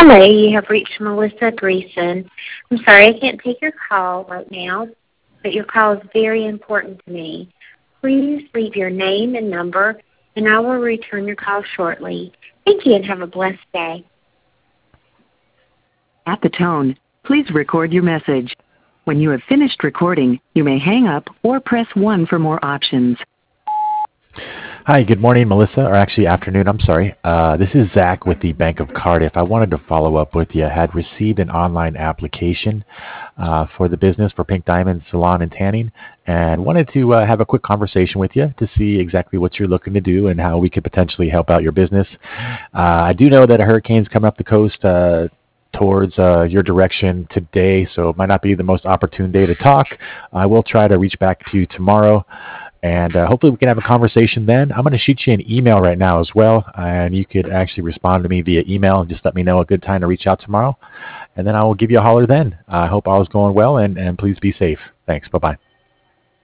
Hello, you have reached Melissa Greason. I'm sorry I can't take your call right now, but your call is very important to me. Please leave your name and number, and I will return your call shortly. Thank you and have a blessed day. At the tone, please record your message. When you have finished recording, you may hang up or press 1 for more options. Hi, good morning, Melissa, or actually afternoon, I'm sorry. This is Zach with the Bank of Cardiff. I wanted to follow up with you. I had received an online application for the business for Pink Diamond Salon and Tanning, and wanted to have a quick conversation with you to see exactly what you're looking to do and how we could potentially help out your business. I do know that a hurricane's coming up the coast towards your direction today, so it might not be the most opportune day to talk. I will try to reach back to you tomorrow. And hopefully we can have a conversation then. I'm going to shoot you an email right now as well, and you could actually respond to me via email and just let me know a good time to reach out tomorrow. And then I will give you a holler then. I hope all is going well, and please be safe. Thanks. Bye-bye.